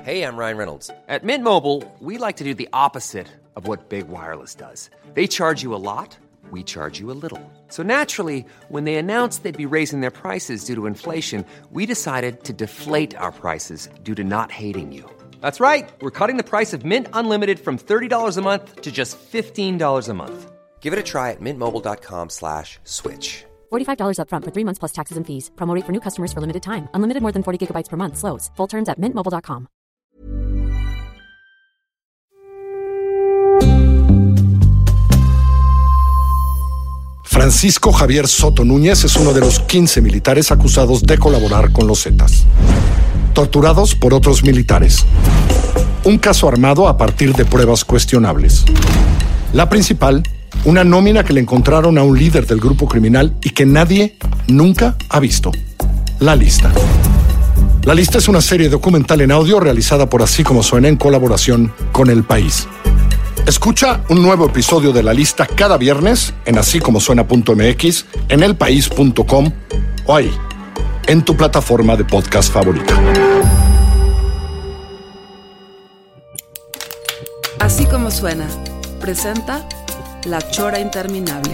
Hey, I'm Ryan Reynolds. At Mint Mobile, we like to do the opposite of what Big Wireless does. They charge you a lot, we charge you a little. So naturally, when they announced they'd be raising their prices due to inflation, we decided to deflate our prices due to not hating you. That's right. We're cutting the price of Mint Unlimited from $30 a month to just $15 a month. Give it a try at mintmobile.com/switch. $45 up front for 3 months plus taxes and fees. Promo rate for new customers for limited time. Unlimited more than 40 gigabytes per month. Slows full terms at mintmobile.com. Francisco Javier Soto Núñez es uno de los 15 militares acusados de colaborar con los Zetas, torturados por otros militares. Un caso armado a partir de pruebas cuestionables. La principal, una nómina que le encontraron a un líder del grupo criminal y que nadie nunca ha visto. La Lista. La Lista es una serie documental en audio realizada por Así Como Suena en colaboración con El País. Escucha un nuevo episodio de La Lista cada viernes en asícomosuena.mx, en elpaís.com o ahí, en tu plataforma de podcast favorita. Así Como Suena presenta La Chora Interminable.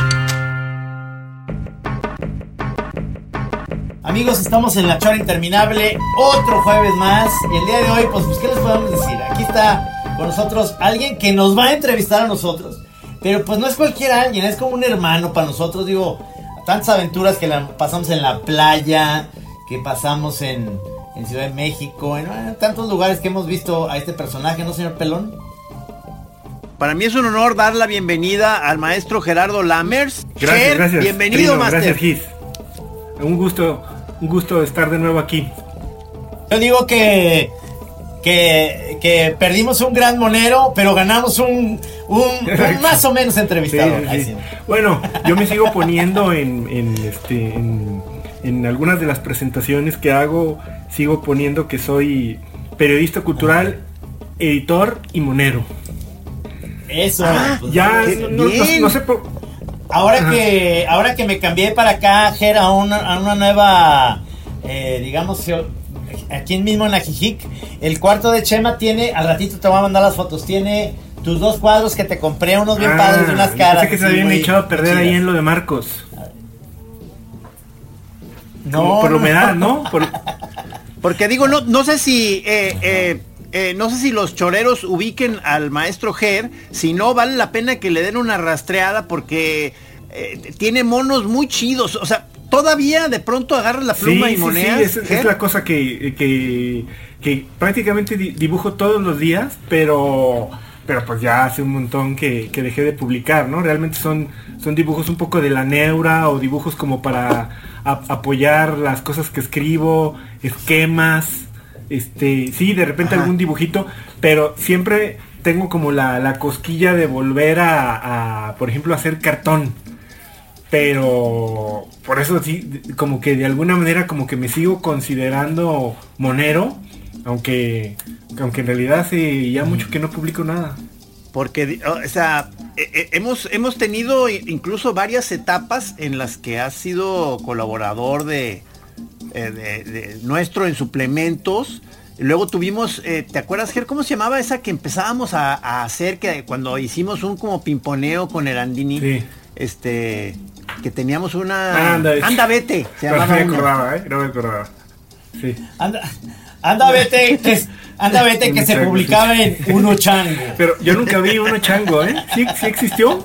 Amigos, estamos en La Chora Interminable, otro jueves más. Y el día de hoy, pues ¿qué les podemos decir? Aquí está con nosotros alguien que nos va a entrevistar a nosotros. Pero pues no es cualquier alguien, es como un hermano para nosotros. Digo, tantas aventuras que pasamos en la playa, que pasamos en Ciudad de México, en tantos lugares que hemos visto a este personaje, ¿no, señor Pelón? Para mí es un honor dar la bienvenida al maestro Gerardo Lammers. Gracias. Bienvenido, Trino, Master. Gracias, Gis. Un gusto estar de nuevo aquí. Yo digo que perdimos un gran monero, pero ganamos un más o menos entrevistador. Sí. Bueno, yo me sigo poniendo en algunas de las presentaciones que hago, sigo poniendo que soy periodista cultural, editor y monero. Eso. Pues ya no sé por... Ahora que me cambié para acá, Ger, a una nueva, digamos, aquí mismo en Ajijic, el cuarto de Chema tiene, al ratito te voy a mandar las fotos, tiene tus 2 cuadros que te compré, unos bien padres de unas caras. Pensé que se habían echado a perder ahí en lo de Marcos. No, por la humedad, ¿no? Porque digo, no sé si no sé si los choreros ubiquen al maestro Ger, si no vale la pena que le den una rastreada porque tiene monos muy chidos, o sea, todavía de pronto agarras la pluma y monedas. Sí, es la cosa que prácticamente dibujo todos los días, pero pues ya hace un montón que dejé de publicar, ¿no? Realmente son dibujos un poco de la neura o dibujos como para apoyar las cosas que escribo, esquemas. Sí, de repente algún dibujito, pero siempre tengo como la cosquilla de volver a por ejemplo, hacer cartón. Pero por eso sí, como que de alguna manera como que me sigo considerando monero, aunque en realidad hace ya mucho que no publico nada. Porque, o sea, hemos tenido incluso varias etapas en las que has sido colaborador de nuestro en suplementos. Y luego tuvimos, ¿te acuerdas, Ger? ¿Cómo se llamaba esa que empezábamos a hacer que cuando hicimos un como pimponeo con el Andini? Sí. Que teníamos una... Anda vete. Se no llamaba no me acordaba. Sí. Anda vete, que se publicaba en Uno Chango. Pero yo nunca vi Uno Chango, ¿eh? ¿Sí existió?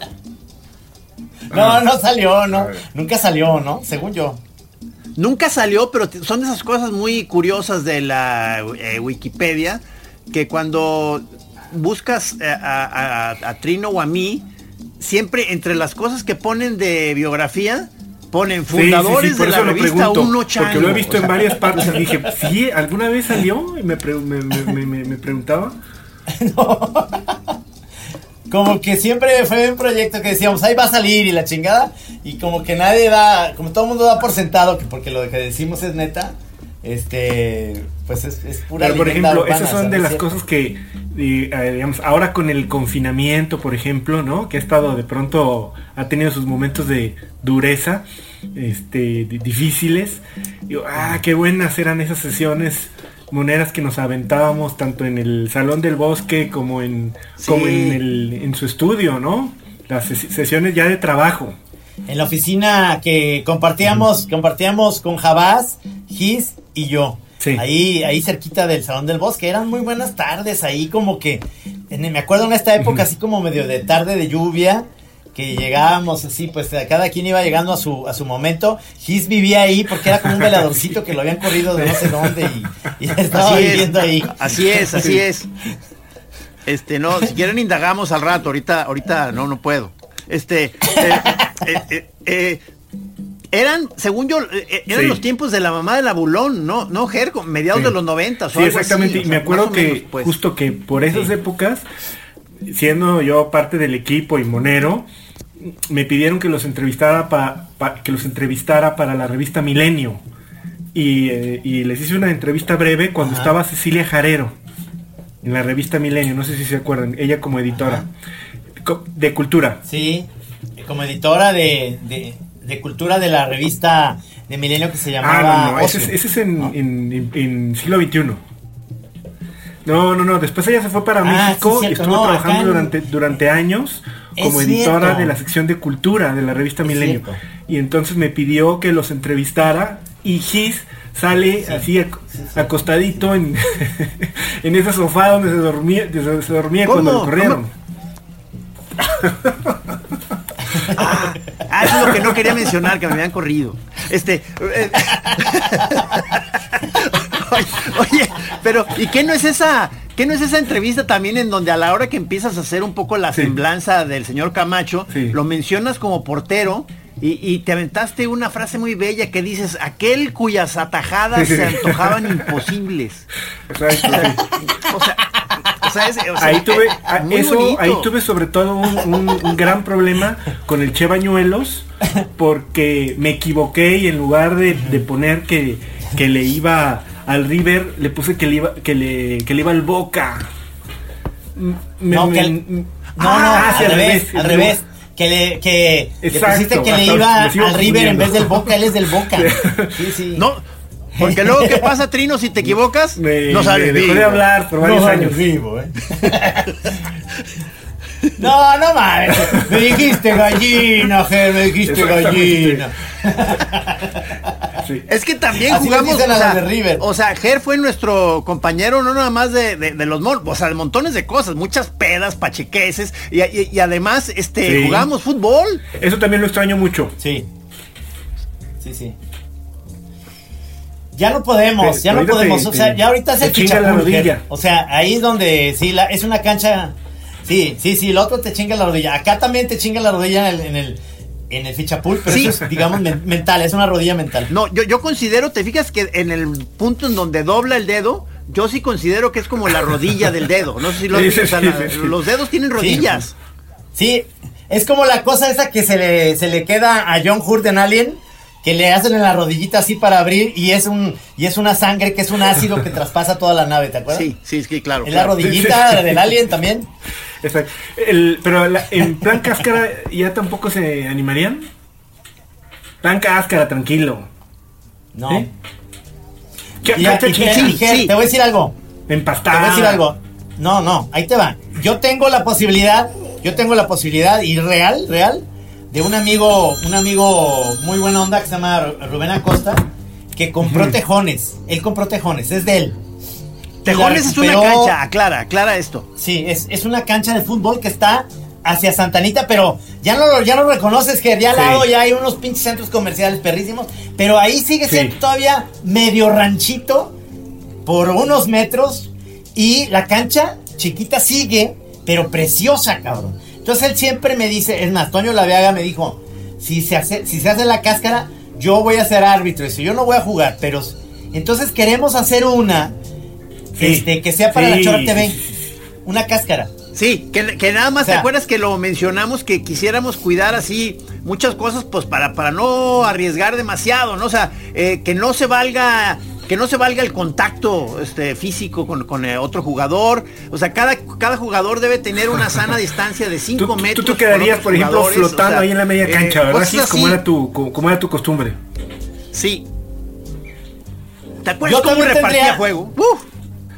No salió, no. Nunca salió, ¿no? Según yo. Nunca salió, pero son de esas cosas muy curiosas de la Wikipedia, que cuando buscas a Trino o a mí, siempre entre las cosas que ponen de biografía, ponen fundadores de la revista Uno Chango. Porque lo he visto en varias partes y dije, ¿sí? ¿Alguna vez salió? Y me preguntaba. No. Como que siempre fue un proyecto que decíamos, ahí va a salir y la chingada, y como que nadie da, como todo el mundo da por sentado, que porque lo que decimos es neta, pues es pura. Pero por ejemplo, urbana, esas son de las cosas que, digamos, ahora con el confinamiento, por ejemplo, ¿no? Que ha estado de pronto, ha tenido sus momentos de dureza, difíciles. Digo, qué buenas eran esas sesiones monedas que nos aventábamos tanto en el Salón del Bosque como en su estudio, ¿no? Las sesiones ya de trabajo. En la oficina que compartíamos con Jabás, Gis y yo. Sí. Ahí cerquita del Salón del Bosque. Eran muy buenas tardes ahí, como que me acuerdo en esta época así como medio de tarde de lluvia, que llegábamos así, pues cada quien iba llegando a su momento. Gis vivía ahí porque era como un veladorcito que lo habían corrido de no sé dónde y estaba viviendo ahí. Así es. No, si quieren indagamos al rato, ahorita no puedo. Eran, según yo, eran los tiempos de la mamá del Abulón, ¿no, Ger? Mediados de los 90. Sí, exactamente, así, y me acuerdo que menos, pues, justo que por esas épocas, siendo yo parte del equipo y monero, me pidieron que los entrevistara para la revista Milenio, y les hice una entrevista breve cuando estaba Cecilia Jarero en la revista Milenio, no sé si se acuerdan, ella como editora de cultura. Sí, como editora de cultura de la revista de Milenio que se llamaba... No, ese es en siglo XXI. No, después ella se fue para México y estuvo trabajando durante años como editora de la sección de cultura de la revista Milenio. Y entonces me pidió que los entrevistara y Gis sale así acostadito en ese sofá donde se dormía cuando lo corrieron. Eso es lo que no quería mencionar, que me habían corrido. Oye, pero ¿y qué no es esa entrevista también en donde a la hora que empiezas a hacer un poco la semblanza del señor Camacho, lo mencionas como portero y te aventaste una frase muy bella que dices, aquel cuyas atajadas se antojaban imposibles? Ahí tuve sobre todo un gran problema con el Che Bañuelos, porque me equivoqué y en lugar de poner que le iba al River, le puse que le iba al Boca. Al revés. Que le pusiste que le iba al River en vez del Boca, él es del Boca. Sí. No, porque luego, ¿qué pasa, Trino, si te equivocas? No sales vivo. Dejó de hablar por varios años. Vivo, No mames. Me dijiste gallina, Ger, gallina. Sí. Es que también así jugamos de River. O sea, Ger fue nuestro compañero no nada más de los de montones de cosas, muchas pedas, pachequeses y además jugamos fútbol. Eso también lo extraño mucho. Sí. Ya no podemos, o sea, ya ahorita es el Fichapul, o sea, ahí es donde es una cancha. Sí, el otro te chinga la rodilla. Acá también te chinga la rodilla en el Fichapul, pero eso es, digamos, mental, es una rodilla mental. No, yo considero, te fijas que en el punto en donde dobla el dedo, yo sí considero que es como la rodilla del dedo. No sé si los dedos tienen rodillas. Sí, es como la cosa esa que se le queda a John Hurt en Alien, que le hacen en la rodillita así para abrir y es una sangre que es un ácido que traspasa toda la nave, ¿te acuerdas? Sí, claro. Es la rodillita del Alien también. Exacto. Pero en plan cáscara ya tampoco se animarían. Plan cáscara, tranquilo. No. ¿Sí? Te voy a decir algo. Empastada. Te voy a decir algo. No, ahí te va. Yo tengo la posibilidad y real de un amigo muy buena onda que se llama Rubén Acosta, que compró tejones. Él compró tejones, es de él. Tejones es una cancha, aclara esto. Sí, es una cancha de fútbol que está hacia Santa Anita, pero ya no reconoces, que de al lado ya hay unos pinches centros comerciales perrísimos, pero ahí sigue siendo todavía medio ranchito por unos metros y la cancha chiquita sigue, pero preciosa, cabrón. Entonces él siempre me dice, es más, Toño Laveaga me dijo, si se hace la cáscara, yo voy a ser árbitro, eso, yo no voy a jugar, pero entonces queremos hacer una que sea para la Chora TV, una cáscara. Sí, que nada más, o sea, ¿te acuerdas que lo mencionamos, que quisiéramos cuidar así muchas cosas, pues para no arriesgar demasiado, ¿no? O sea, que no se valga el contacto físico con otro jugador. O sea, cada jugador debe tener una sana distancia de 5 metros. Tú quedarías, por ejemplo, flotando ahí en la media cancha, ¿verdad? Así como era tu costumbre. Sí. ¿Te acuerdas cómo repartía juego?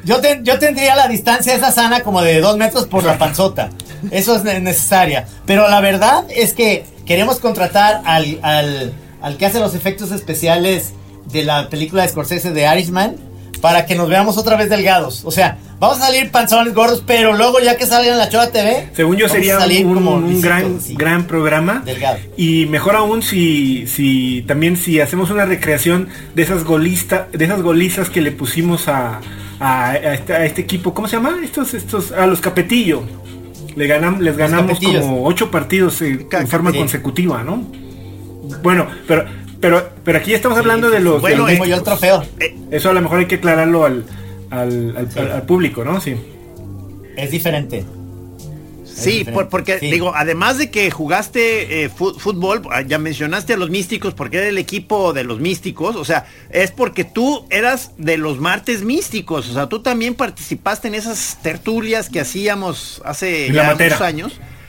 Yo tendría la distancia esa sana como de 2 metros por la panzota. Eso es necesaria. Pero la verdad es que queremos contratar al que hace los efectos especiales de la película de Scorsese de Irishman para que nos veamos otra vez delgados. O sea, vamos a salir panzones gordos, pero luego ya que salgan en la Chora TV, según yo sería un gran programa. Delgado. Y mejor aún si hacemos una recreación de esas golizas que le pusimos a este equipo. ¿Cómo se llama? A los Capetillo. Les ganamos como 8 partidos en forma consecutiva, ¿no? Bueno, pero aquí estamos hablando de los... Bueno, yo el trofeo. Eso a lo mejor hay que aclararlo al público, ¿no? Sí. Es diferente. Sí, porque digo, además de que jugaste fútbol, ya mencionaste a los Místicos porque era el equipo de los Místicos, o sea, es porque tú eras de los Martes Místicos, o sea, tú también participaste en esas tertulias que hacíamos hace ya muchos años,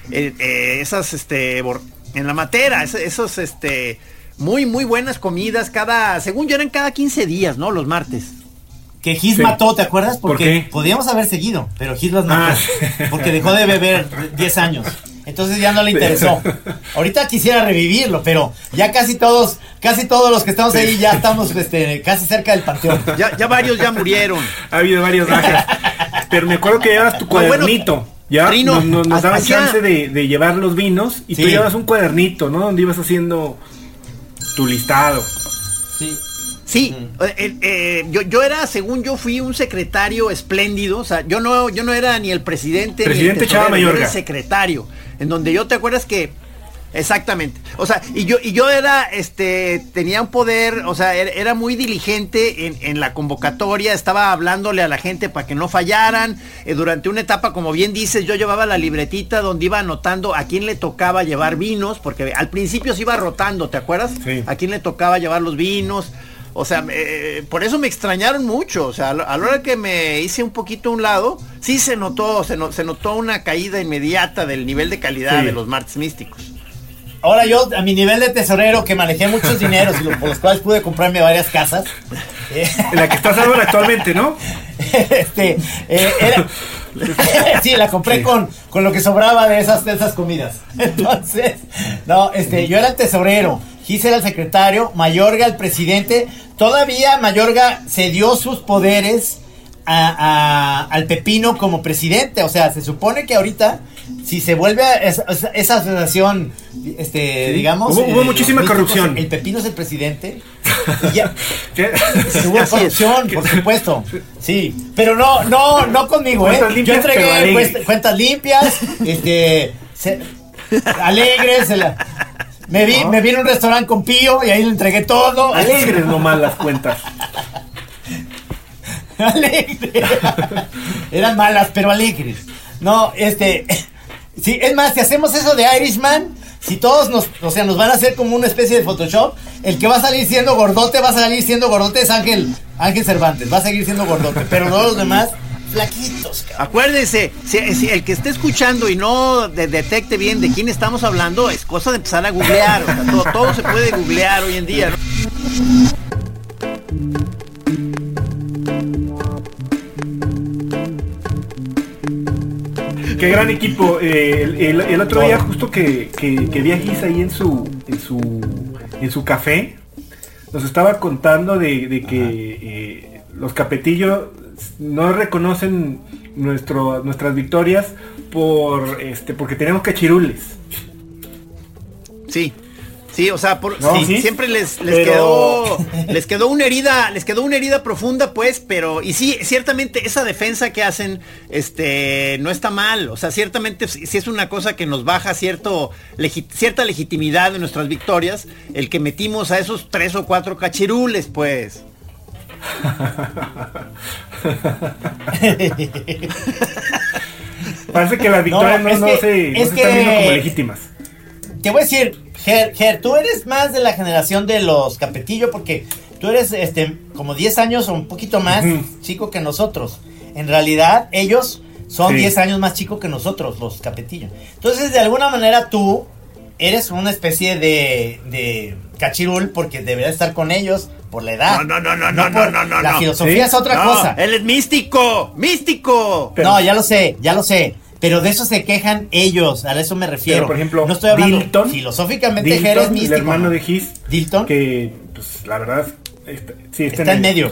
en la Matera, esos muy muy buenas comidas según yo eran cada 15 días, ¿no? Los martes. Que Gis mató, ¿te acuerdas? Porque podíamos haber seguido, pero Gis las mató. Porque dejó de beber 10 años. Entonces ya no le interesó. Ahorita quisiera revivirlo, pero ya casi todos los que estamos ahí ya estamos casi cerca del panteón. Ya varios ya murieron. Ha habido varios bajas. Pero me acuerdo que llevabas tu cuadernito. Bueno, ya Trino, nos daban chance de llevar los vinos y tú llevas un cuadernito, ¿no? Donde ibas haciendo tu listado. Sí, yo era, según yo fui un secretario espléndido, o sea, yo no era ni el presidente ni el Chava Mayorga. Yo era el secretario, en donde yo te acuerdas que, exactamente, o sea, y yo era, tenía un poder, o sea, era muy diligente en la convocatoria, estaba hablándole a la gente para que no fallaran, durante una etapa, como bien dices, yo llevaba la libretita donde iba anotando a quién le tocaba llevar vinos, porque al principio se iba rotando, ¿te acuerdas? Sí. A quién le tocaba llevar los vinos. O sea, por eso me extrañaron mucho. O sea, a la hora que me hice un poquito a un lado, sí se notó una caída inmediata del nivel de calidad de los Martes Místicos. Ahora yo, a mi nivel de tesorero, que manejé muchos dineros y por los cuales pude comprarme varias casas. En la que estás ahora actualmente, ¿no? Sí, la compré con lo que sobraba de esas comidas. Entonces, yo era el tesorero, Gis era el secretario, Mayorga el presidente. Todavía Mayorga cedió sus poderes al Pepino como presidente. O sea, se supone que ahorita, si se vuelve a esa asociación, digamos, hubo muchísima corrupción. El Pepino es el presidente. Y ya, hubo corrupción, por supuesto. Sí, pero no conmigo, Yo entregué cuentas limpias, alegres. Me vi en un restaurante con Pío y ahí le entregué todo. Alegres nomás las cuentas. Alegres. Eran malas, pero alegres. No, sí, es más, si hacemos eso de Irishman, si todos nos van a hacer como una especie de Photoshop, el que va a salir siendo gordote es Ángel Cervantes, va a seguir siendo gordote, pero todos los demás flaquitos, cabrón. Acuérdense, si el que esté escuchando y no detecte bien de quién estamos hablando, es cosa de empezar a googlear. O sea, todo se puede googlear hoy en día, ¿no? Qué gran equipo. El otro día justo que vi a Gis ahí en su café, nos estaba contando de que los Capetillo no reconocen nuestras victorias porque tenemos cachirules. Sí, o sea, siempre les quedó una herida profunda, pues, pero y sí, ciertamente esa defensa que hacen no está mal, o sea, ciertamente sí es una cosa que nos baja cierta legitimidad de nuestras victorias, el que metimos a esos 3 o 4 cachirules, pues. Parece que las victorias no se están viendo como legítimas. Te voy a decir, Ger, tú eres más de la generación de los Capetillo porque tú eres como 10 años o un poquito más chico que nosotros. En realidad, ellos son 10 años más chicos que nosotros, los Capetillo. Entonces, de alguna manera, tú eres una especie de cachirul porque deberías estar con ellos por la edad. No. La filosofía es otra cosa. Él es místico. No, ya lo sé. Pero de eso se quejan ellos, a eso me refiero. Pero, por ejemplo, no estoy hablando Dilton, filosóficamente. Ger es místico. El hermano de His, Dilton, que pues la verdad está en medio.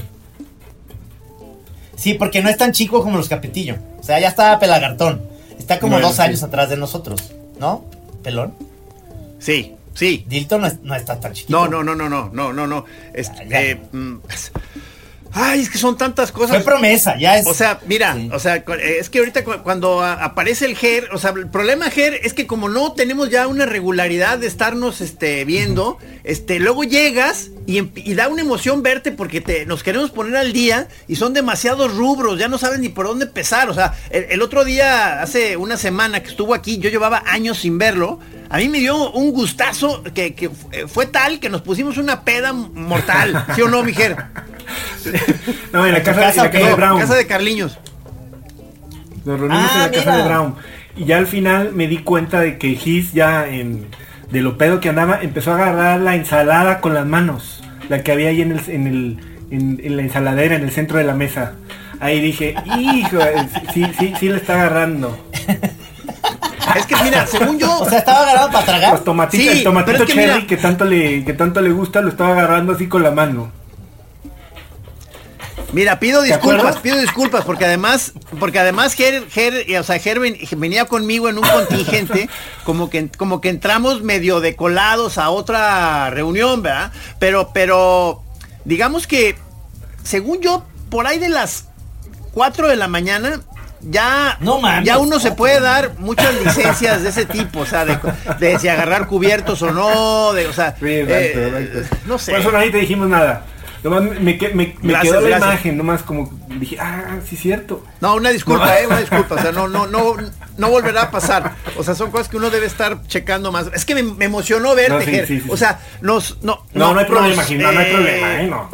Sí, porque no es tan chico como los Capetillo. O sea, ya está pelagartón. Está como 2 años atrás de nosotros, ¿no? ¿Pelón? Sí. Dilton no está tan chiquito. No. Ay, es que son tantas cosas. Fue promesa, ya es. O sea, mira, sí. O sea, es que ahorita cuando aparece el Ger, o sea, el problema, Ger, es que como no tenemos ya una regularidad de estarnos luego llegas y da una emoción verte porque nos queremos poner al día y son demasiados rubros, ya no sabes ni por dónde empezar. O sea, el otro día, hace una semana que estuvo aquí, yo llevaba años sin verlo. A mí me dio un gustazo que fue tal que nos pusimos una peda mortal. ¿Sí o no, mi Ger? No, en la casa de Brown. Casa de Carliños. Nos reunimos en la casa de Brown. Y ya al final me di cuenta de que His ya de lo pedo que andaba, empezó a agarrar la ensalada con las manos. La que había ahí en la ensaladera, en el centro de la mesa. Ahí dije, hijo, sí le está agarrando. Es que mira, según yo... O sea, ¿estaba agarrado para tragar? Los tomatitos, sí, el tomatito cherry que tanto le gusta, lo estaba agarrando así con la mano. Mira, pido disculpas, porque además Ger venía conmigo en un contingente, como que entramos medio decolados a otra reunión, ¿verdad? Pero digamos que, según yo, por ahí de las 4 de la mañana, ya uno se puede dar muchas licencias de ese tipo, o sea, de si agarrar cubiertos o no, no sé. Por eso nadie te dijimos nada. Nomás me quedó la imagen, nomás como dije, sí es cierto. No, una disculpa, o sea, no volverá a pasar. O sea, son cosas que uno debe estar checando más. Es que me emocionó verte, Ger. Sí. O sea, no hay problema, no hay problema, no.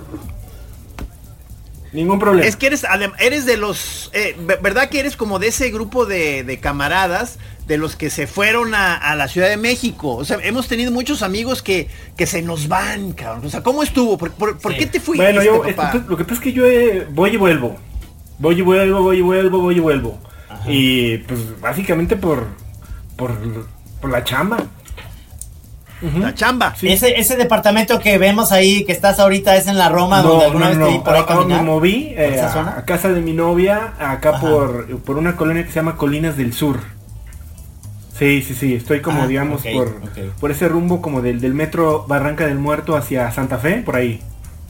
Ningún problema. Es que eres de los, ¿verdad que eres como de ese grupo de camaradas de los que se fueron a la Ciudad de México? O sea, hemos tenido muchos amigos que se nos van, cabrón. O sea, ¿cómo estuvo? ¿Por qué te fuiste, bueno, papá? Lo que pasa es que yo voy y vuelvo. Ajá. Y pues básicamente por la chamba. Uh-huh. La chamba. Sí. Ese departamento que vemos ahí, que estás ahorita, es en la Roma, donde alguna vez te vi por ahí caminar. Me moví a casa de mi novia, acá por una colonia que se llama Colinas del Sur. Sí, estoy como digamos por ese rumbo como del metro Barranca del Muerto hacia Santa Fe, por ahí.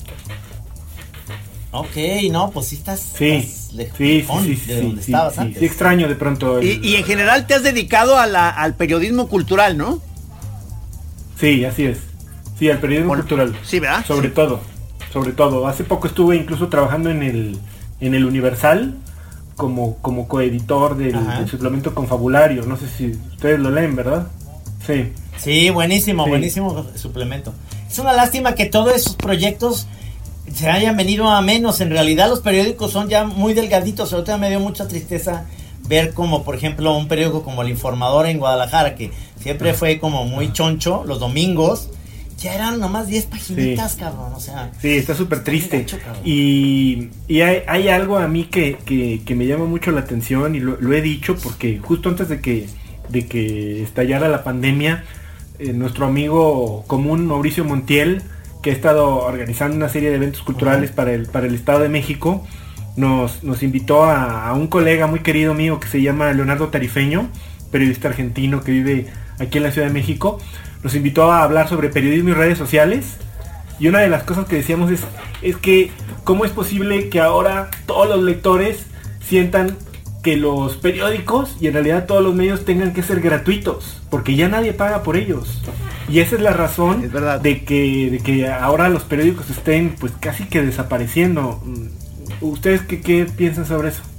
Ok, no, pues sí estás lejos de donde estabas antes. Sí, extraño de pronto. Y en general te has dedicado al periodismo cultural, ¿no? Sí, así es. Sí, al periodismo cultural. Sí, ¿verdad? Sobre todo. Hace poco estuve incluso trabajando en el Universal como coeditor del suplemento Confabulario. No sé si ustedes lo leen, ¿verdad? Sí. Sí, buenísimo suplemento. Es una lástima que todos esos proyectos se hayan venido a menos. En realidad los periódicos son ya muy delgaditos. Ahorita me dio mucha tristeza ver como, por ejemplo, un periódico como El Informador en Guadalajara, que siempre fue como muy choncho, los domingos, ya eran nomás 10 paginitas, cabrón, o sea. Sí, está súper triste. Y hay algo a mí que me llama mucho la atención, y lo he dicho, porque justo antes de que estallara la pandemia, nuestro amigo común, Mauricio Montiel, que ha estado organizando una serie de eventos culturales para el Estado de México, nos invitó a un colega muy querido mío que se llama Leonardo Tarifeño, periodista argentino que vive aquí en la Ciudad de México. Nos invitó a hablar sobre periodismo y redes sociales, y una de las cosas que decíamos es que cómo es posible que ahora todos los lectores sientan que los periódicos y en realidad todos los medios tengan que ser gratuitos, porque ya nadie paga por ellos. Y esa es la razón de que ahora los periódicos estén pues casi que desapareciendo. ¿Ustedes qué piensan sobre eso?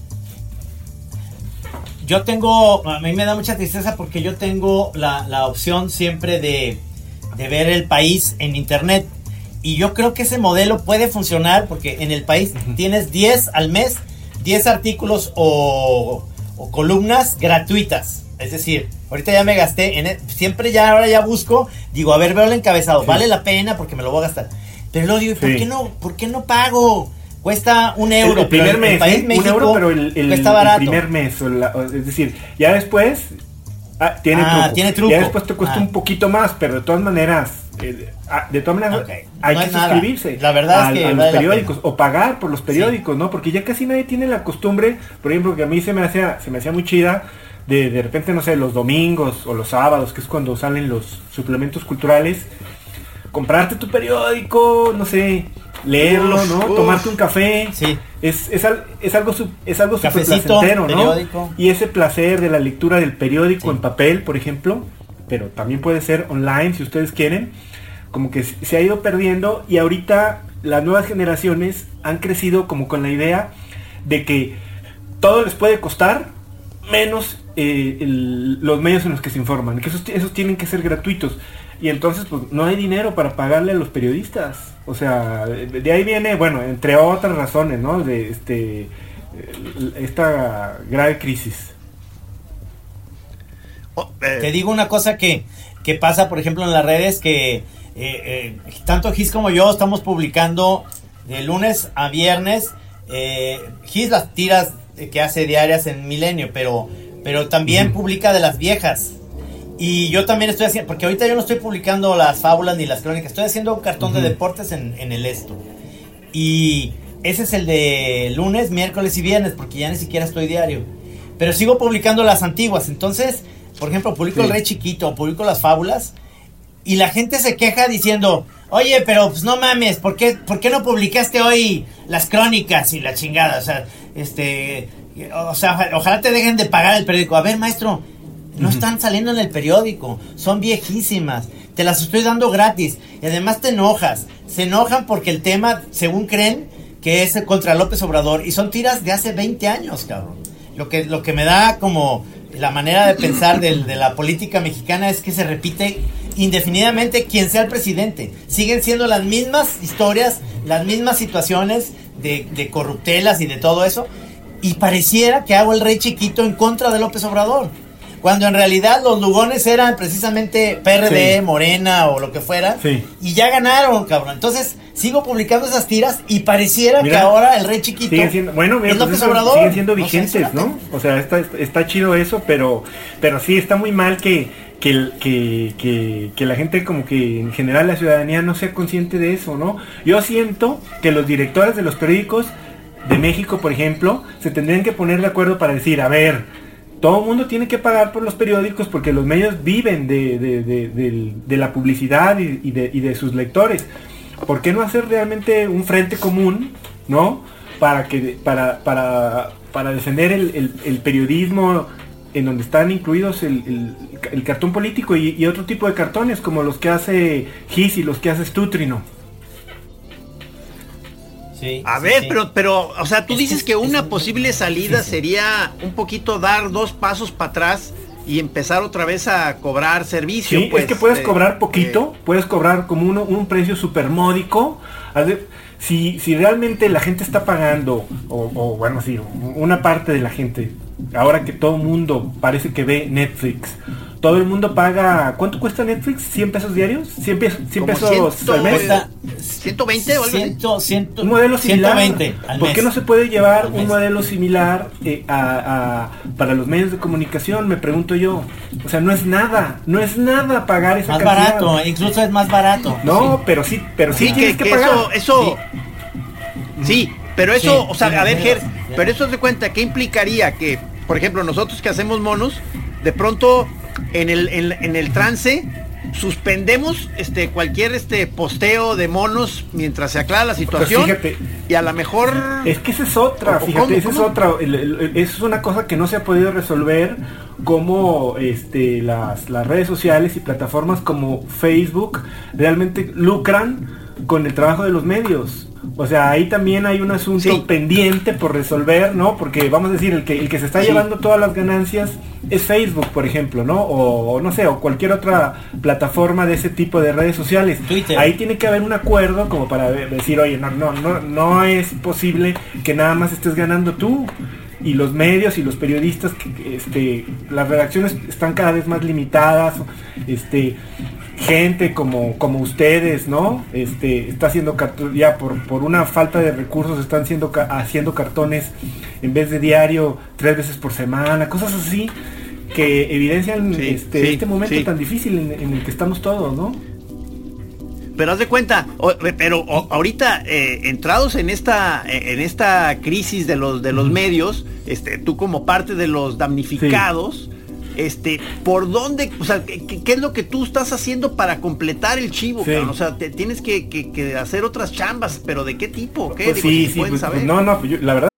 A mí me da mucha tristeza porque yo tengo la opción siempre de ver El País en internet, y yo creo que ese modelo puede funcionar porque en El País tienes 10 al mes, 10 artículos o columnas gratuitas. Es decir, ahorita ya me gasté, ahora ya busco, digo, a ver, veo el encabezado, vale la pena porque me lo voy a gastar. Pero luego digo, Sí. ¿por qué no pago? Cuesta $1. El primer mes, país $1, pero el cuesta barato. primer mes, es decir, ya después tiene truco. Ya después te cuesta un poquito más, pero de todas maneras, Okay. hay No que es nada. suscribirse La verdad es que a los vale la periódicos pena. o pagar por los periódicos, ¿no? Porque ya casi nadie tiene la costumbre, por ejemplo, que a mí se me hacía muy chida de repente, no sé, los domingos o los sábados, que es cuando salen los suplementos culturales, comprarte tu periódico, no sé, leerlo, ¿no? Tomarte un café. Sí. Es algo súper Cafecito, placentero, ¿no? periódico. Y ese placer de la lectura del periódico en papel, por ejemplo, pero también puede ser online si ustedes quieren, como que se ha ido perdiendo, y ahorita las nuevas generaciones han crecido como con la idea de que todo les puede costar menos los medios en los que se informan, que esos tienen que ser gratuitos. Y entonces pues no hay dinero para pagarle a los periodistas. O sea, de ahí viene, bueno, entre otras razones, ¿no? De esta grave crisis. Te digo una cosa que pasa, por ejemplo, en las redes, que tanto Gis como yo estamos publicando de lunes a viernes. Gis las tiras que hace diarias en Milenio, pero también publica de las viejas. Y yo también estoy haciendo, porque ahorita yo no estoy publicando las fábulas ni las crónicas, estoy haciendo un cartón de deportes en el Esto. Y ese es el de lunes, miércoles y viernes, porque ya ni siquiera estoy diario. Pero sigo publicando las antiguas. Entonces, por ejemplo, publico El Rey Chiquito, publico las fábulas, y la gente se queja diciendo, oye, pero pues no mames, ¿por qué no publicaste hoy las crónicas y la chingada? O sea, ojalá te dejen de pagar el periódico. A ver, maestro, no están saliendo en el periódico, son viejísimas, te las estoy dando gratis, y además te enojas. Se enojan porque el tema, según creen, que es contra López Obrador, y son tiras de hace 20 años, cabrón. Lo que me da como la manera de pensar de la política mexicana es que se repite indefinidamente quien sea el presidente. Siguen siendo las mismas historias, las mismas situaciones de corruptelas y de todo eso, y pareciera que hago El Rey Chiquito en contra de López Obrador, cuando en realidad los lugones eran precisamente PRD, sí, Morena o lo que fuera, sí, y ya ganaron, cabrón. Entonces sigo publicando esas tiras y pareciera que ahora El Rey Chiquito siendo, bueno, es López Obrador. Siguen siendo vigentes, ¿no? O sea, está chido eso, pero sí está muy mal que la gente, como que en general la ciudadanía no sea consciente de eso, ¿no? Yo siento que los directores de los periódicos de México, por ejemplo, se tendrían que poner de acuerdo para decir, a ver, todo el mundo tiene que pagar por los periódicos porque los medios viven de la publicidad y de sus lectores. ¿Por qué no hacer realmente un frente común, ¿no? Para defender el periodismo, en donde están incluidos el cartón político y otro tipo de cartones, como los que hace Gis y los que hace Stutrino. Sí, a ver, sí. Pero, o sea, tú dices que una posible salida sería un poquito dar 2 pasos para atrás y empezar otra vez a cobrar servicio. Sí, pues, es que puedes cobrar poquito, puedes cobrar como un precio súper módico. Si realmente la gente está pagando, o bueno, sí, una parte de la gente, ahora que todo el mundo parece que ve Netflix, todo el mundo paga. ¿Cuánto cuesta Netflix? ¿100 pesos diarios? ¿100 pesos al mes? ¿120 o algo así? Un modelo similar. 120 al mes. ¿Por qué no se puede llevar un modelo similar para los medios de comunicación? Me pregunto yo. O sea, no es nada pagar esa más cantidad. Barato, incluso es más barato. No, sí. pero sí tienes que pagar. Eso sí, pero eso, sí, o sea, sí, a ver, Ger, sí. pero eso se cuenta, ¿qué implicaría? Que, por ejemplo, nosotros que hacemos monos, de pronto en el trance suspendemos cualquier posteo de monos mientras se aclara la situación. Pues fíjate, y a lo mejor es que esa es otra, fíjate, esa es otra, es una cosa que no se ha podido resolver, como las redes sociales y plataformas como Facebook realmente lucran con el trabajo de los medios. O sea, ahí también hay un asunto pendiente por resolver, ¿no? Porque vamos a decir, el que se está llevando todas las ganancias es Facebook, por ejemplo, ¿no? O no sé, o cualquier otra plataforma de ese tipo de redes sociales. Twitter. Ahí tiene que haber un acuerdo como para decir, oye, no es posible que nada más estés ganando tú. Y los medios y los periodistas, las redacciones están cada vez más limitadas, gente como ustedes, ¿no? Está haciendo ya por una falta de recursos están haciendo cartones en vez de diario 3 veces por semana, cosas así que evidencian este momento tan difícil en el que estamos todos, ¿no? Pero haz de cuenta, ahorita entrados en esta crisis de los medios, tú como parte de los damnificados, ¿por dónde, o sea, qué es lo que tú estás haciendo para completar el chivo, cabrón? O sea, tienes que hacer otras chambas, pero ¿de qué tipo? ¿Qué? Pues Digo, ¿pueden saber? La verdad.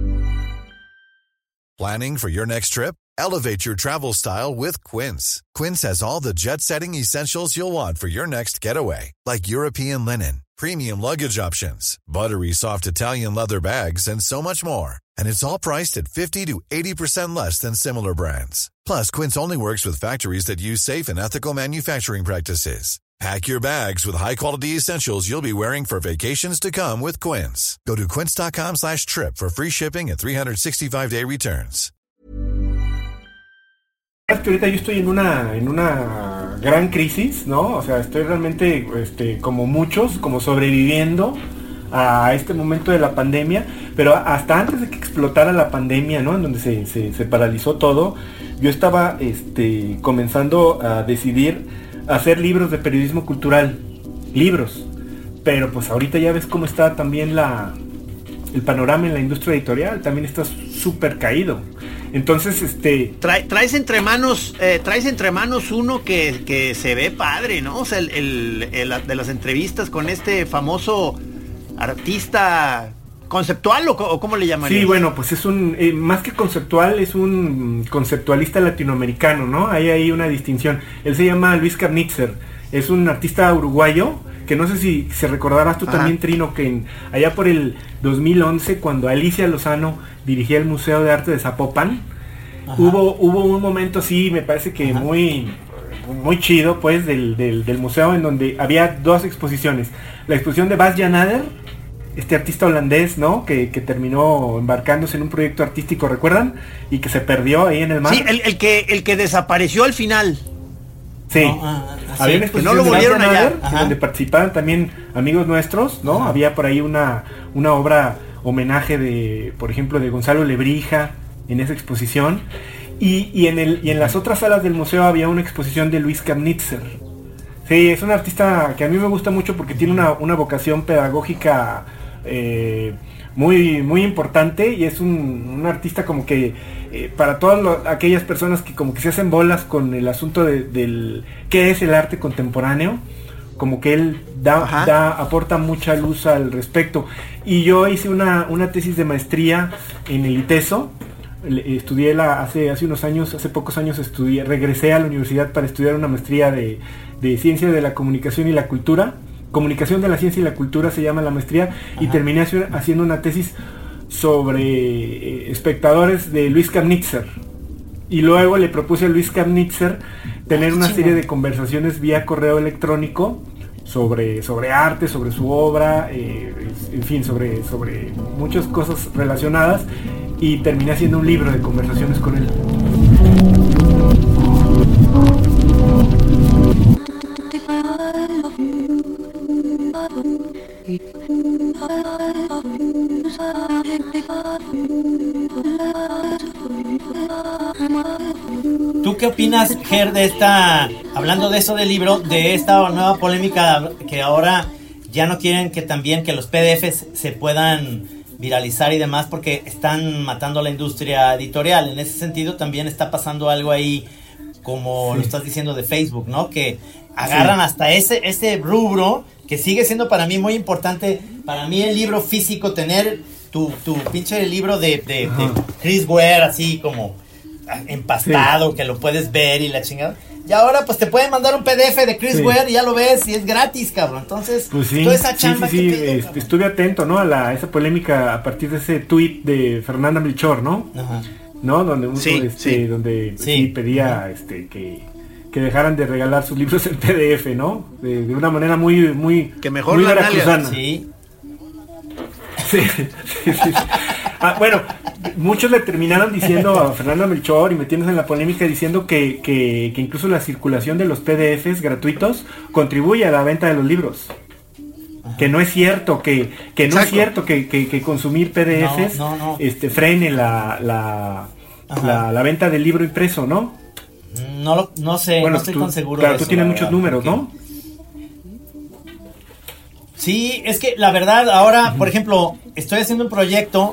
Planning for your next trip? Elevate your travel style with Quince. Quince has all the jet-setting essentials you'll want for your next getaway, like European linen, premium luggage options, buttery soft Italian leather bags, and so much more. And it's all priced at 50 to 80% less than similar brands. Plus, Quince only works with factories that use safe and ethical manufacturing practices. Pack your bags with high-quality essentials you'll be wearing for vacations to come with Quince. Go to quince.com/trip for free shipping and 365-day returns. Es que ahorita yo estoy en una gran crisis, ¿no? O sea, estoy realmente, como muchos, como sobreviviendo a este momento de la pandemia, pero hasta antes de que explotara la pandemia, ¿no? En donde se paralizó todo, yo estaba, comenzando a decidir hacer libros de periodismo cultural, pero pues ahorita ya ves cómo está también el panorama en la industria editorial, también está súper caído. Entonces, traes entre manos uno que se ve padre, ¿no? O sea, el de las entrevistas con este famoso artista conceptual, o ¿cómo le llamarías? Sí, bueno, pues es más que conceptual, es un conceptualista latinoamericano, ¿no? Hay ahí una distinción. Él se llama Luis Kamnitzer, es un artista uruguayo, que no sé si se recordarás tú también, Trino, que allá por el 2011, cuando Alicia Lozano dirigía el Museo de Arte de Zapopan, hubo un momento así, me parece que muy chido, pues, del museo, en donde había 2 exposiciones. La exposición de Bas Jan Ader, este artista holandés, ¿no? Que terminó embarcándose en un proyecto artístico, ¿recuerdan? Y que se perdió ahí en el mar. Sí, el que desapareció al final. Sí, había una exposición, no lo volvieron allá, donde participaban también amigos nuestros, ¿no? Había por ahí una obra homenaje de, por ejemplo, de Gonzalo Lebrija en esa exposición, y en las otras salas del museo había una exposición de Luis Kamnitzer. Sí, es un artista que a mí me gusta mucho porque tiene una vocación pedagógica muy, muy importante, y es un artista como que para todas aquellas personas que como que se hacen bolas con el asunto del qué es el arte contemporáneo, como que él aporta mucha luz al respecto. Y yo hice una tesis de maestría en el ITESO, estudié hace unos años, hace pocos años regresé a la universidad para estudiar una maestría de Ciencia de la Comunicación y la Cultura. Comunicación de la Ciencia y la Cultura se llama la maestría, y terminé haciendo una tesis sobre espectadores de Luis Kamnitzer, y luego le propuse a Luis Kamnitzer tener una serie de conversaciones vía correo electrónico sobre arte, sobre su obra, en fin, sobre muchas cosas relacionadas, y terminé haciendo un libro de conversaciones con él. ¿Tú qué opinas, Ger, de hablando de eso del libro, de esta nueva polémica que ahora ya no quieren que los PDFs se puedan viralizar y demás porque están matando la industria editorial? En ese sentido también está pasando algo ahí, como lo estás diciendo, de Facebook, ¿no? Que agarran hasta ese rubro, que sigue siendo para mí muy importante. Para mí el libro físico, tener tu pinche libro de Chris Ware así como empastado, que lo puedes ver y la chingada. Y ahora pues te pueden mandar un PDF de Chris Ware y ya lo ves y es gratis, cabrón. Entonces, pues toda esa chamba que estuve atento, ¿no? A esa polémica a partir de ese tweet de Fernanda Melchor, ¿no? ¿No? Donde donde pedía que dejaran de regalar sus libros en PDF, ¿no? De una manera muy que mejor muy la veracruzana. Sí. Sí. Bueno, muchos le terminaron diciendo a Fernando Melchor y metiéndose en la polémica diciendo que incluso la circulación de los PDFs gratuitos contribuye a la venta de los libros. Que no es cierto, que no es cierto que consumir PDFs frene la venta del libro impreso, ¿no? No sé, bueno, no estoy tan seguro. Claro, de eso, tú tienes muchos números, ¿no? Sí, es que la verdad, ahora, por ejemplo, estoy haciendo un proyecto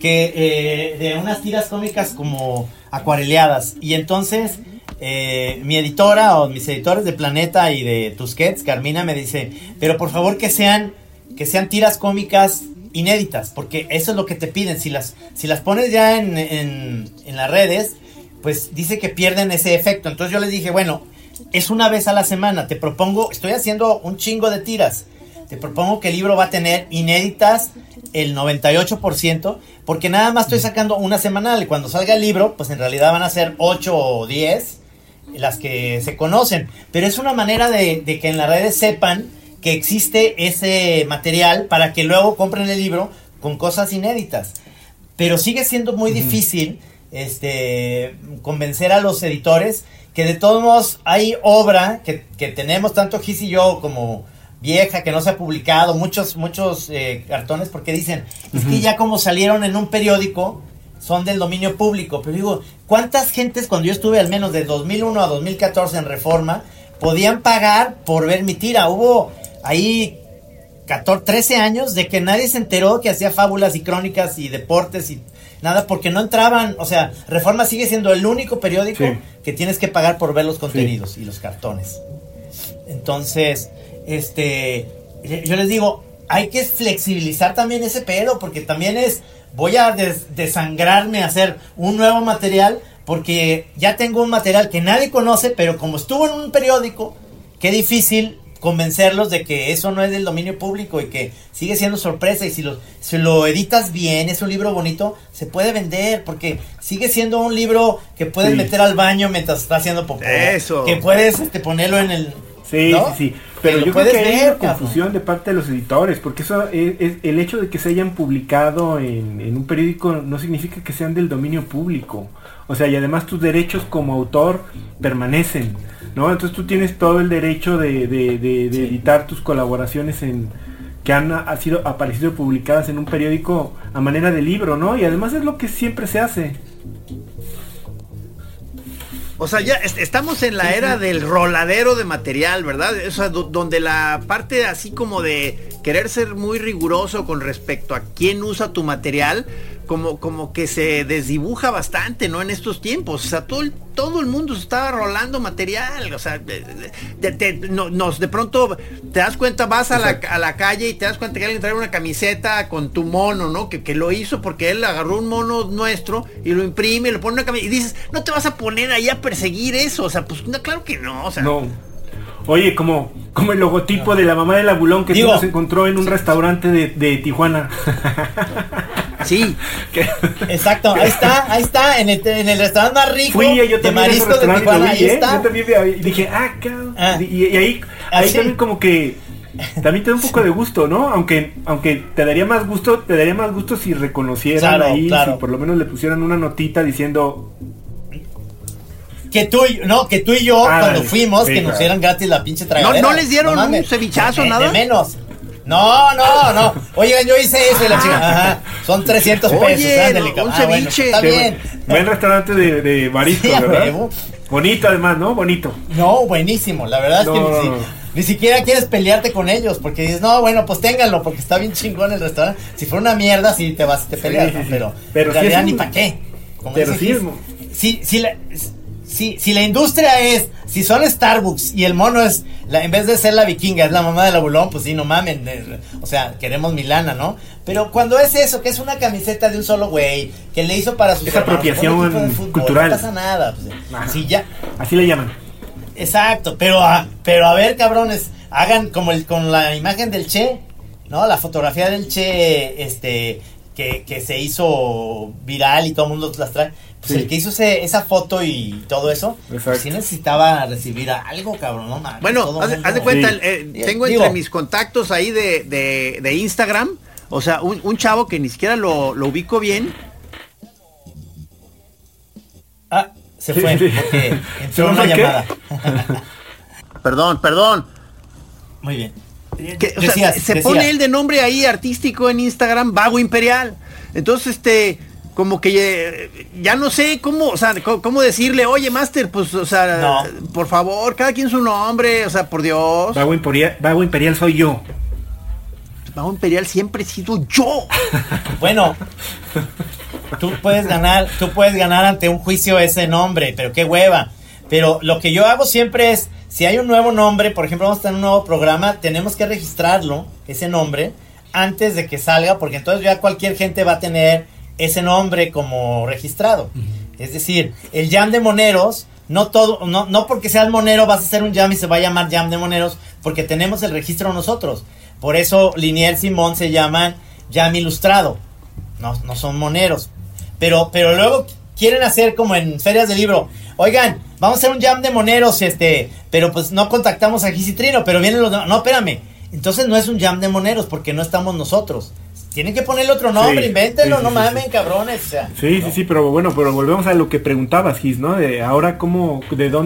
de unas tiras cómicas como acuareleadas. Y entonces, mi editora o mis editores de Planeta y de Tusquets, Carmina, me dice, pero por favor que sean tiras cómicas inéditas, porque eso es lo que te piden. Si las pones ya en las redes, pues dice que pierden ese efecto. Entonces yo les dije, bueno, es una vez a la semana, te propongo, estoy haciendo un chingo de tiras, te propongo que el libro va a tener inéditas el 98%, porque nada más estoy sacando una semanal, y cuando salga el libro, pues en realidad van a ser 8 o 10 las que se conocen, pero es una manera de que en las redes sepan que existe ese material para que luego compren el libro con cosas inéditas. Pero sigue siendo muy difícil convencer a los editores que de todos modos hay obra que tenemos tanto Gis y yo como vieja que no se ha publicado, muchos cartones, porque dicen, es que ya como salieron en un periódico son del dominio público. Pero digo, ¿cuántas gentes cuando yo estuve al menos de 2001 a 2014 en Reforma podían pagar por ver mi tira? Hubo ahí 13 años de que nadie se enteró que hacía fábulas y crónicas y deportes y nada, porque no entraban. O sea, Reforma sigue siendo el único periódico que tienes que pagar por ver los contenidos y los cartones. Entonces, yo les digo, hay que flexibilizar también ese pedo, porque también voy a desangrarme a hacer un nuevo material, porque ya tengo un material que nadie conoce, pero como estuvo en un periódico, qué difícil convencerlos de que eso no es del dominio público y que sigue siendo sorpresa. Y si lo editas bien, es un libro bonito, se puede vender, porque sigue siendo un libro que puedes meter al baño mientras estás haciendo popó. Eso. Que puedes ponerlo en el... Sí, ¿no? sí. Pero yo creo que hay una confusión de parte de los editores, porque eso es el hecho de que se hayan publicado en un periódico no significa que sean del dominio público. O sea, y además tus derechos como autor permanecen, ¿no? Entonces tú tienes todo el derecho de editar tus colaboraciones que han aparecido publicadas en un periódico a manera de libro, ¿no? Y además es lo que siempre se hace. O sea, ya estamos en la era del roladero de material, ¿verdad? O sea, donde la parte así como de querer ser muy riguroso con respecto a quién usa tu material, como que se desdibuja bastante, ¿no? En estos tiempos, o sea, todo el mundo se estaba rolando material, o sea, de pronto te das cuenta, vas a la calle y te das cuenta que alguien trae una camiseta con tu mono, ¿no? Que lo hizo porque él agarró un mono nuestro y lo imprime, lo pone en una camiseta y dices, no te vas a poner ahí a perseguir eso, o sea, pues no, claro que no, o sea. No. Oye, como el logotipo de la mamá del abulón que se encontró en un restaurante de Tijuana. Sí, exacto, ahí está, en el restaurante más rico. Fui yo de mariscos de Tijuana, ahí está. Yo también y dije, cabrón. Y ahí también como que también te da un poco de gusto, ¿no? Aunque te daría más gusto si reconocieran ahí, si por lo menos le pusieran una notita diciendo que tú y yo cuando fuimos, que nos dieran gratis la pinche tragadera. ¿No les dieron un cevichazo, nada? De menos. No. Oigan, yo hice eso y la chica. Ajá. Son 300 pesos. Ándale, un ceviche. Bueno, está bien. Buen restaurante de mariscos, sí, ¿verdad? Bonito además, ¿no? Bonito. No, buenísimo. La verdad es que ni siquiera quieres pelearte con ellos, porque dices, no, bueno, pues ténganlo, porque está bien chingón el restaurante. Si fuera una mierda, sí te vas y te peleas, ¿no? Pero en realidad ni para qué. Como pero si la industria si son Starbucks y el mono en vez de ser la vikinga, es la mamá del abulón, pues sí, no mamen, o sea, queremos mi lana, ¿no? Pero cuando es eso, que es una camiseta de un solo güey, que le hizo para sus hermanos, apropiación cultural, no pasa nada, pues, sí, ya. Así le llaman. Exacto, pero a ver, cabrones, hagan como con la imagen del Che, ¿no? La fotografía del Che, que se hizo viral y todo el mundo las trae. Pues el que hizo esa foto y todo eso, pues sí necesitaba recibir algo, cabrón, ¿no? Bueno, haz de cuenta, tengo entre mis contactos ahí de Instagram O sea, un chavo que ni siquiera lo ubico bien. Ah, se fue, Sí. porque entró una ¿Qué? llamada. Perdón. Muy bien. Que, o sea, se pone él de nombre ahí artístico en Instagram, Vago Imperial. Entonces, como que ya no sé cómo, o sea, cómo decirle, oye, Master, pues, o sea, No. por favor, cada quien su nombre, o sea, por Dios. Vago Imperial soy yo. Vago Imperial siempre he sido yo. Bueno, tú puedes ganar ante un juicio ese nombre, pero qué hueva. Pero lo que yo hago siempre es, si hay un nuevo nombre, por ejemplo, vamos a tener un nuevo programa, tenemos que registrarlo, ese nombre, antes de que salga, porque entonces ya cualquier gente va a tener ese nombre como registrado. Es decir, el Jam de Moneros, no porque seas monero vas a hacer un jam y se va a llamar Jam de Moneros, porque tenemos el registro nosotros. Por eso Linier Simón se llaman Jam Ilustrado, no son moneros. Pero luego quieren hacer como en ferias de libro, oigan, vamos a hacer un jam de moneros, pero pues no contactamos a Gisitrino, pero vienen los demás. No, espérame, entonces no es un jam de moneros porque no estamos nosotros. Tienen que ponerle otro nombre, Sí, invéntenlo, sí, no sí, mamen, sí. cabrones. O sea, Sí, ¿no? sí, pero bueno, pero volvemos a lo que preguntabas, Gis, ¿no? De ahora cómo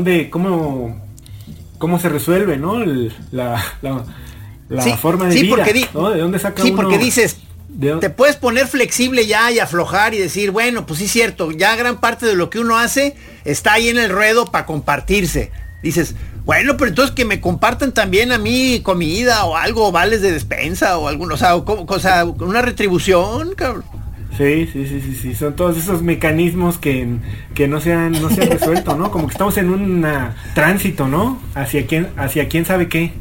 se resuelve, ¿no? La Sí, forma de sí, vida, porque ¿no? ¿De dónde saca Sí, uno? porque dices, ¿De dónde? te puedes poner flexible ya y aflojar y decir, bueno, pues sí es cierto, ya gran parte de lo que uno hace está ahí en el ruedo para compartirse. Dices, bueno, pero entonces que me compartan también a mí comida o algo, vales de despensa o alguno, o sea, una retribución, cabrón. Sí, son todos esos mecanismos que no se han resuelto, ¿no? Como que estamos en un tránsito, ¿no? Hacia quién sabe qué.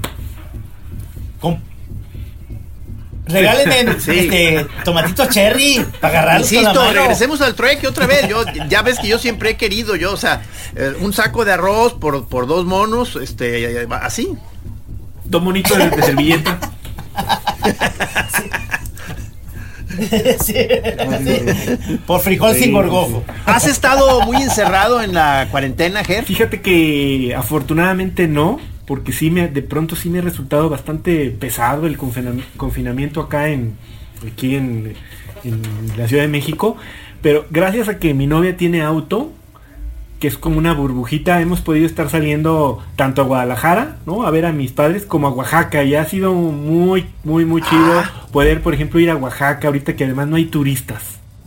Regálenme Sí. tomatitos cherry para agarrarlos con la Insisto, mano. regresemos al trueque otra vez. Ya ves que yo siempre he querido, o sea, un saco de arroz por 2 monos, así. Dos monitos de servilleta. Sí. Por frijol sin gorgojo. ¿Has estado muy encerrado en la cuarentena, Ger? Fíjate que afortunadamente no, porque de pronto sí me ha resultado bastante pesado el confinamiento aquí en la Ciudad de México, pero gracias a que mi novia tiene auto, que es como una burbujita, hemos podido estar saliendo tanto a Guadalajara, ¿no? A ver a mis padres, como a Oaxaca, y ha sido muy, muy, muy chido poder, por ejemplo, ir a Oaxaca, ahorita que además no hay turistas.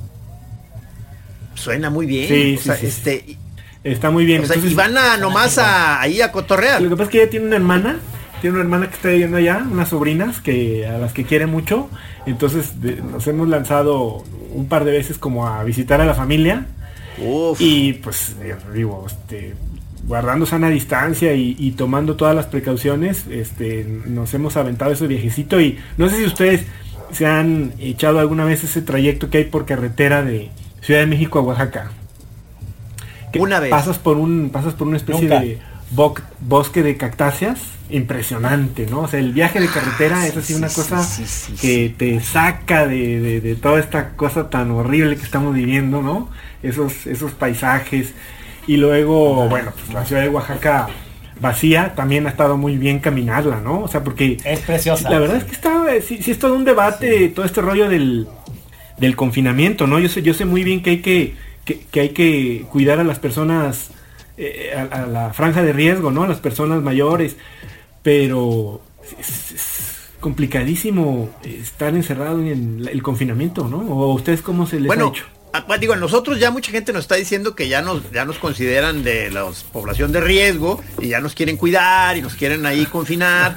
Suena muy bien. Sí, o sea, sí. Está muy bien. O sea, Entonces, y van nomás ahí a cotorrear. lo que pasa es que ella tiene una hermana que está viviendo allá, unas sobrinas a las que quiere mucho, entonces nos hemos lanzado un par de veces como a visitar a la familia. Uf. Y pues digo, guardando sana distancia y tomando todas las precauciones, nos hemos aventado ese viajecito. Y no sé si ustedes se han echado alguna vez ese trayecto que hay por carretera de Ciudad de México a Oaxaca. Que Una vez. pasas por una especie Nunca. de bosque de cactáceas impresionante, ¿no? O sea, el viaje de carretera es así una cosa que te saca de toda esta cosa tan horrible que estamos viviendo, ¿no? Esos paisajes. Y luego, bueno, pues la ciudad de Oaxaca vacía, también ha estado muy bien caminarla, ¿no? O sea, porque Es preciosa. la verdad es que sí es todo un debate, todo este rollo del confinamiento, ¿no? Yo sé muy bien que hay que cuidar a las personas, a la franja de riesgo, ¿no? A las personas mayores, pero es complicadísimo estar encerrado en el confinamiento, ¿no? ¿O a ustedes cómo se les ha hecho? Digo, nosotros ya mucha gente nos está diciendo que ya nos consideran de la población de riesgo y ya nos quieren cuidar y nos quieren ahí confinar.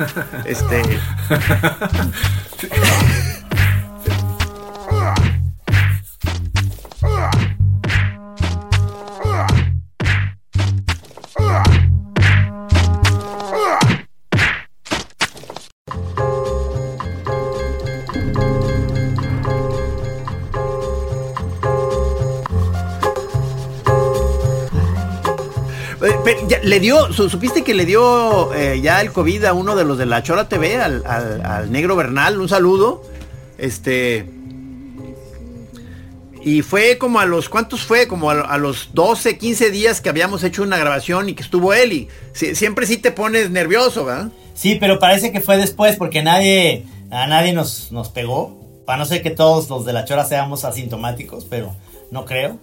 ¿Supiste que le dio ya el COVID a uno de los de la Chora TV, al Negro Bernal? Un saludo. Y fue como ¿cuántos fue? Como a los 12, 15 días que habíamos hecho una grabación y que estuvo él. Y siempre sí te pones nervioso, ¿verdad? Sí, pero parece que fue después porque a nadie nos pegó. para no ser que todos los de la Chora seamos asintomáticos, pero no creo.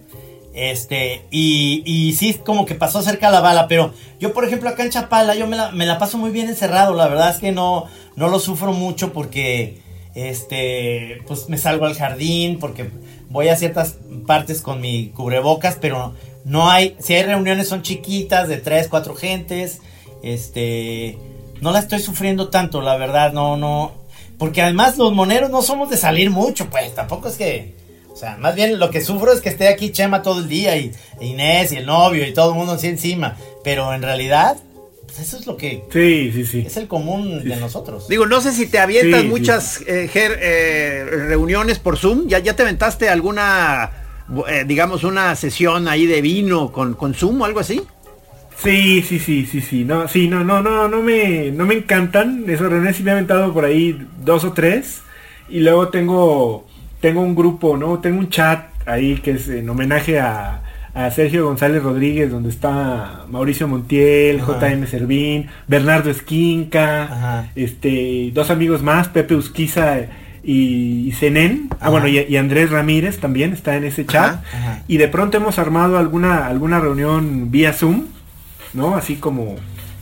Y sí, como que pasó cerca la bala, pero yo, por ejemplo, acá en Chapala, yo me la paso muy bien encerrado. La verdad es que no lo sufro mucho porque, pues me salgo al jardín, porque voy a ciertas partes con mi cubrebocas, pero si hay reuniones son chiquitas, de 3, 4 gentes, no la estoy sufriendo tanto, la verdad, no, porque además los moneros no somos de salir mucho, pues, tampoco es que... O sea, más bien lo que sufro es que esté aquí Chema todo el día y Inés y el novio y todo el mundo así encima. Pero en realidad, pues eso es lo que... Sí. Es el común de nosotros. Digo, no sé si te avientas muchas reuniones por Zoom. ¿Ya te aventaste alguna, digamos, una sesión ahí de vino con Zoom o algo así? Sí. No me encantan. Esas reuniones sí me he aventado por ahí 2 o 3. Y luego tengo un grupo, ¿no? Tengo un chat ahí que es en homenaje a Sergio González Rodríguez, donde está Mauricio Montiel, JM Servín, Bernardo Esquinca, 2 amigos más, Pepe Usquiza y Zenén. Bueno, y Andrés Ramírez también está en ese chat. Y de pronto hemos armado alguna reunión vía Zoom, ¿no? Así como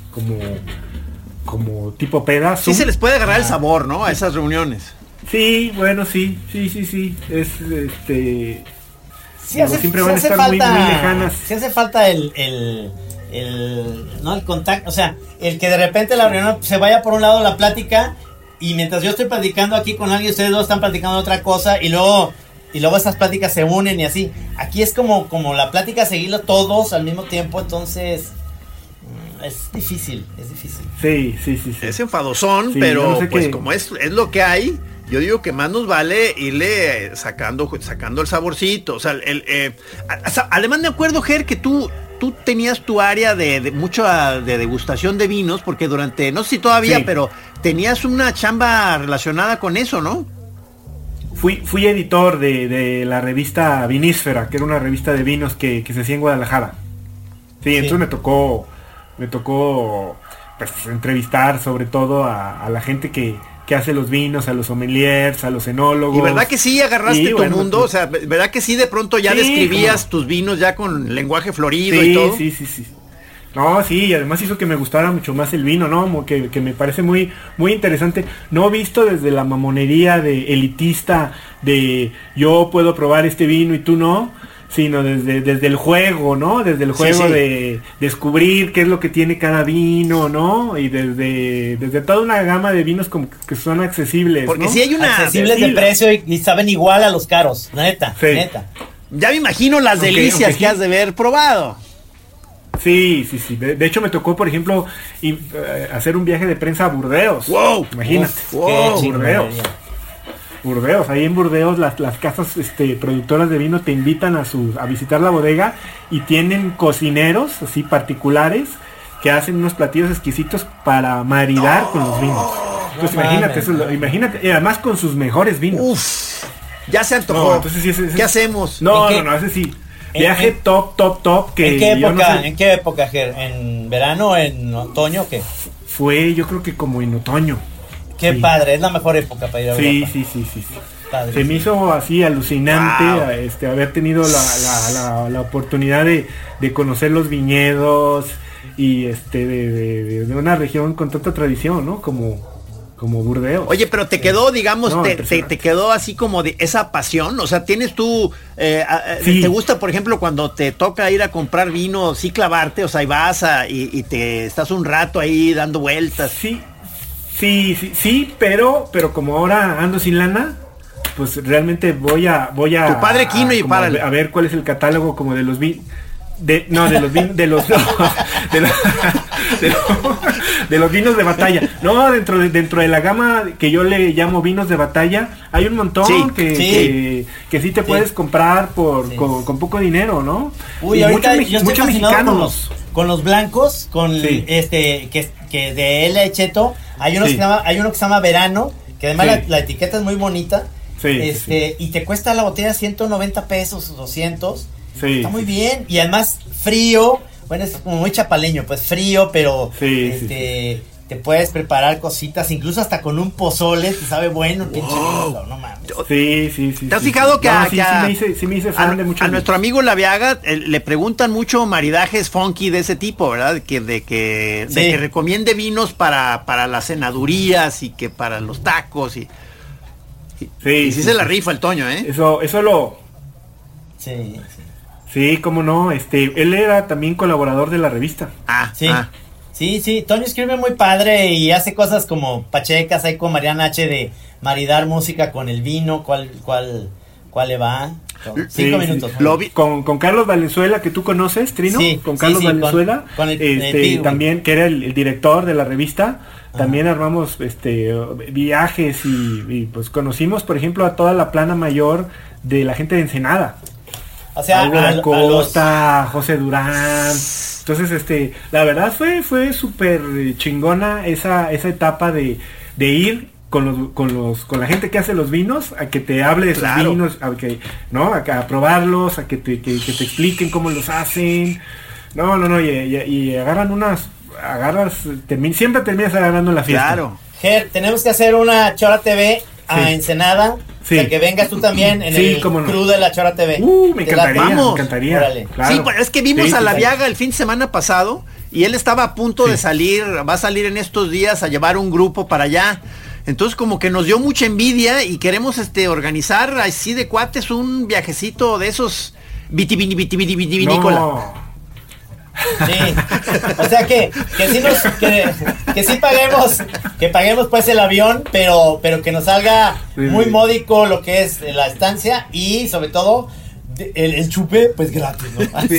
tipo peda. Zoom. Sí se les puede agarrar el sabor, ¿no? A esas reuniones. Sí, bueno, sí. Es siempre van a estar muy lejanas. Si hace falta el contacto, o sea, el que de repente la reunión se vaya por un lado la plática y mientras yo estoy platicando aquí con alguien, ustedes dos están platicando otra cosa y luego estas pláticas se unen y así. Aquí es como la plática seguirlo todos al mismo tiempo, entonces es difícil. Sí. Es enfadosón, pero no sé pues como es lo que hay. Yo digo que más nos vale irle sacando el saborcito. O sea, además me acuerdo, Ger, que tú tenías tu área de mucho de degustación de vinos, porque durante, no sé si todavía, pero tenías una chamba relacionada con eso, ¿no? Fui editor de la revista Vinísfera, que era una revista de vinos que se hacía en Guadalajara. Sí, entonces me tocó pues, entrevistar sobre todo a la gente que hace los vinos, a los sommeliers, a los enólogos. ¿Y verdad que sí agarraste tu mundo? Pues, o sea, ¿verdad que sí de pronto ya describías tus vinos ya con lenguaje florido y todo? Sí. No, sí, y además hizo que me gustara mucho más el vino, ¿no? Que me parece muy, muy interesante. No visto desde la mamonería de elitista de yo puedo probar este vino y tú no, sino desde el juego, ¿no? Desde el juego de descubrir qué es lo que tiene cada vino, ¿no? Y desde toda una gama de vinos como que son accesibles, porque ¿no? si hay una... Accesibles de precio y saben igual a los caros, neta. Ya me imagino las delicias que has de haber probado. Sí. De hecho me tocó, por ejemplo, hacer un viaje de prensa a Burdeos. ¡Wow! Imagínate. Burdeos, ahí en Burdeos las casas productoras de vino te invitan a visitar la bodega y tienen cocineros así particulares que hacen unos platillos exquisitos para maridar con los vinos. Entonces imagínate, y además con sus mejores vinos. Uf, ya se antojó. Entonces, ¿qué hacemos? No, ese sí. Viaje top que ¿En qué época, Ger? ¿En verano o en otoño o qué? Fue, yo creo que como en otoño. Qué padre, es la mejor época para ir a Europa. Sí. Padre, se me hizo así alucinante haber tenido la oportunidad de conocer los viñedos y de una región con tanta tradición, ¿no? Como Burdeos. Oye, pero te quedó, digamos, te quedó así como de esa pasión, o sea, tienes tú, ¿te gusta, por ejemplo, cuando te toca ir a comprar vino, sí clavarte, o sea, y vas y te estás un rato ahí dando vueltas? Sí, pero como ahora ando sin lana, pues realmente voy a tu padre Quino y párale. A ver cuál es el catálogo como de los vinos. De los vinos de batalla. No, dentro de la gama que yo le llamo vinos de batalla, hay un montón que sí te puedes comprar con poco dinero, que ahorita yo estoy fascinado con los blancos, que de L. Cheto, hay uno que se llama Verano, que además la etiqueta es muy bonita. Y te cuesta la botella 190 pesos, 200. Está muy bien, y además frío, bueno, es como muy chapaleño, pues frío, pero te te puedes preparar cositas, incluso hasta con un pozole, te sabe bueno, pinche vino, no mames. Sí. ¿Te has fijado que sí me hice fan de mucho? A nuestro amigo Laviaga le preguntan mucho maridajes funky de ese tipo, ¿verdad? De que recomiende vinos para las cenadurías y que para los tacos y se la rifa el Toño, ¿eh? Eso lo... Sí. Sí, cómo no, él era también colaborador de la revista. Sí, Toño escribe muy padre y hace cosas como pachecas, ahí con Mariana H. de maridar música con el vino, cuál le va. 5 minutos. Lo vi con Carlos Valenzuela, que tú conoces, Trino, con Carlos Valenzuela, con el también, que era el director de la revista. También armamos viajes y pues conocimos, por ejemplo, a toda la plana mayor de la gente de Ensenada. O sea, a Costa, José Durán. Entonces, la verdad fue súper chingona esa etapa de ir con la gente que hace los vinos, a que te hable de sus vinos, a probarlos, a que te expliquen cómo los hacen. Y siempre terminas agarrando la fiesta. Claro. Ger, tenemos que hacer una Chora TV a Ensenada. Sí. O sea, que vengas tú también en el crew de la Chora TV. Me encantaría. Claro. Sí, es que vimos a Laviaga el fin de semana pasado y él estaba a punto de salir, va a salir en estos días a llevar un grupo para allá. Entonces como que nos dio mucha envidia y queremos organizar así de cuates un viajecito de esos vitivinícola. No. Sí, o sea que sí paguemos pues el avión, pero que nos salga muy módico lo que es la estancia y sobre todo el chupe pues gratis, ¿no? Sí.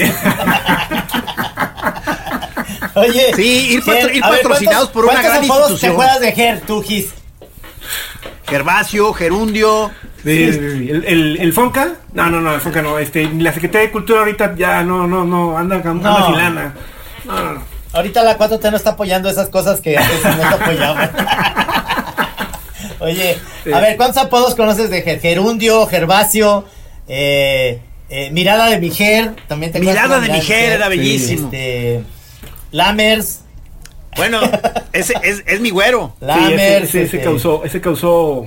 Oye, ir patrocinados por una gran institución. ¿Cuántos apodos te juegas de Ger, tú, Gis? Gervasio, Gerundio. ¿El Fonca? No, el Fonca no. La Secretaría de Cultura ahorita ya no anda sin lana. No. Ahorita la 4T no está apoyando esas cosas que antes no se apoyaban. Oye, a ver, ¿cuántos apodos conoces de Gerundio, Gervasio? Mirada de Mijer, también te Mirada de Mijer era bellísimo. Lammers. Bueno, ese es mi güero. Lammers. Sí, ese causó.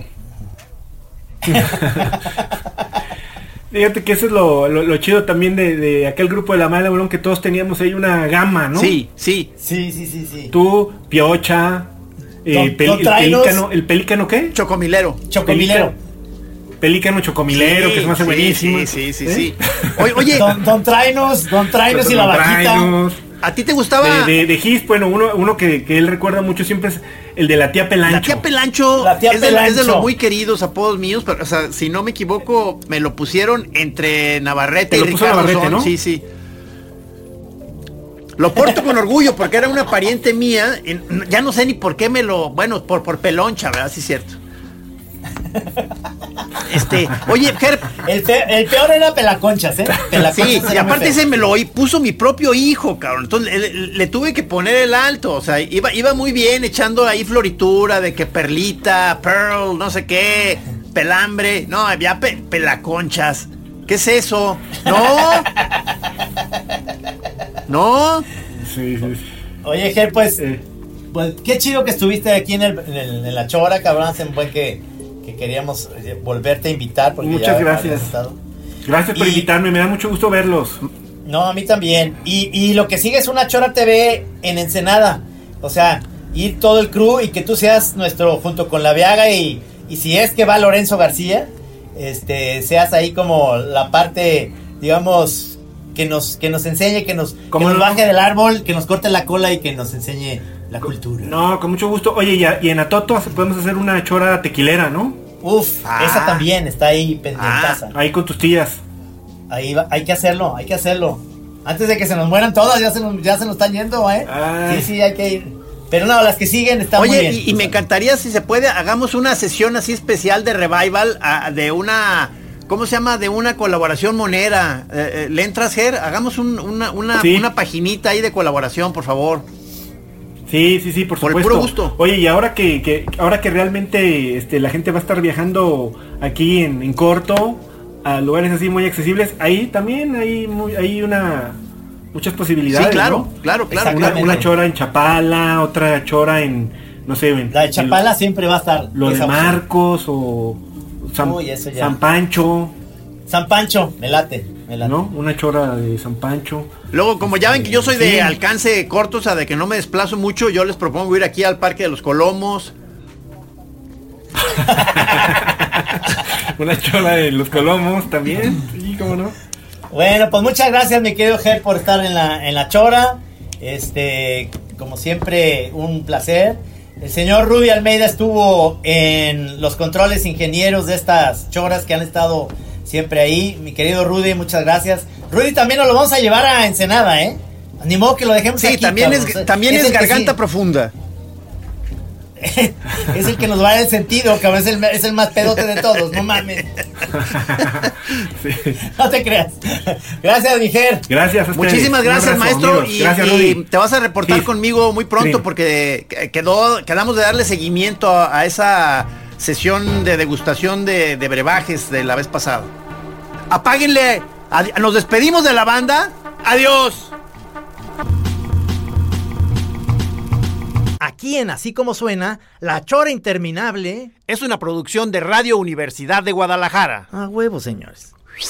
Fíjate que eso es lo chido también de aquel grupo de La Mala Lebrón, que todos teníamos ahí una gama, ¿no? Sí. Tú, Piocha, el pelícano ¿qué? Chocomilero. Pelícano Chocomilero, que se me hace buenísimo. Sí. Oye, Don Trainos y la vaquita. ¿A ti te gustaba? De Gis, bueno, uno que él recuerda mucho siempre es el de la tía Pelancho. La tía Pelancho es de los muy queridos apodos míos, pero, o sea, si no me equivoco, me lo pusieron entre Navarrete y Ricardo Son, ¿no? Sí. Lo porto con orgullo porque era una pariente mía, ya no sé ni por qué por peloncha, ¿verdad? Sí, es cierto. Oye, Ger, el peor era Pelaconchas, sí, y aparte ese me lo puso mi propio hijo, cabrón. Entonces le tuve que poner el alto. O sea, iba muy bien echando ahí floritura de que Perlita, Pearl, no sé qué, Pelambre. No, había Pelaconchas. ¿Qué es eso? No. Sí. Oye, Ger, pues qué chido que estuviste aquí en la Chora, cabrón. Hace un buen que queríamos volverte a invitar. Porque muchas gracias. Gracias por invitarme, me da mucho gusto verlos. No, a mí también. Y lo que sigue es una Chora TV en Ensenada. O sea, ir todo el crew y que tú seas nuestro, junto con Laviaga y si es que va Lorenzo García, seas ahí como la parte, digamos, que nos enseñe, que nos baje del árbol, que nos corte la cola y que nos enseñe la cultura. No, con mucho gusto. Oye, y en Atoto podemos hacer una chora tequilera, ¿no? Esa también está ahí pendientaza. Ahí con tus tías. Ahí va, hay que hacerlo. Antes de que se nos mueran todas, ya se nos están yendo, Sí, hay que ir. Pero no, las que siguen están muy bien. Y me encantaría, si se puede, hagamos una sesión así especial de revival de una... ¿Cómo se llama? De una colaboración monera. ¿Le entras, Ger? Hagamos una paginita ahí de colaboración, por favor. Sí, por supuesto. Por el puro gusto. Oye, y ahora que realmente la gente va a estar viajando aquí en corto a lugares así muy accesibles, ahí también hay muchas posibilidades. Sí, claro, ¿no? claro. Una chora en Chapala, otra chora en, no sé, La de Chapala siempre va a estar. Lo de Marcos o San Pancho. San Pancho, me late. ¿No? Una chora de San Pancho. Luego, como ya ven que yo soy de alcance corto, o sea, de que no me desplazo mucho, yo les propongo ir aquí al Parque de los Colomos. Una chora de los Colomos también. Sí, cómo no. Bueno, pues muchas gracias, mi querido Ger, por estar en la chora. Como siempre, un placer. El señor Rudy Almeida estuvo en los controles ingenieros de estas choras que han estado siempre ahí. Mi querido Rudy, muchas gracias. Rudy también nos lo vamos a llevar a Ensenada, ¿eh? Ni modo que lo dejemos aquí. Sí, también es garganta profunda. Es el que nos va a dar el sentido, cabrón. Es el más pedote de todos, no mames. Sí. No te creas. Gracias, Mijer. Gracias a ustedes. Muchísimas gracias, maestro. Gracias, Rudy. Y te vas a reportar conmigo muy pronto porque quedamos de darle seguimiento a esa sesión de degustación de brebajes de la vez pasada. Apáguenle. Nos despedimos de la banda. Adiós. Aquí en Así Como Suena, La Chora Interminable es una producción de Radio Universidad de Guadalajara. A huevo, señores.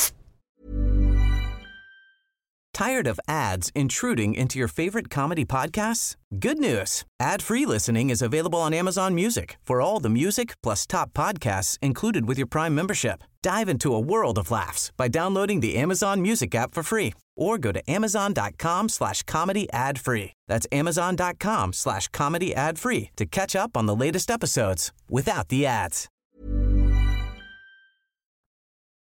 Tired of ads intruding into your favorite comedy podcasts? Good news. Ad-free listening is available on Amazon Music for all the music plus top podcasts included with your Prime membership. Dive into a world of laughs by downloading the Amazon Music app for free or go to amazon.com/comedy ad-free. That's amazon.com/comedy ad-free to catch up on the latest episodes without the ads.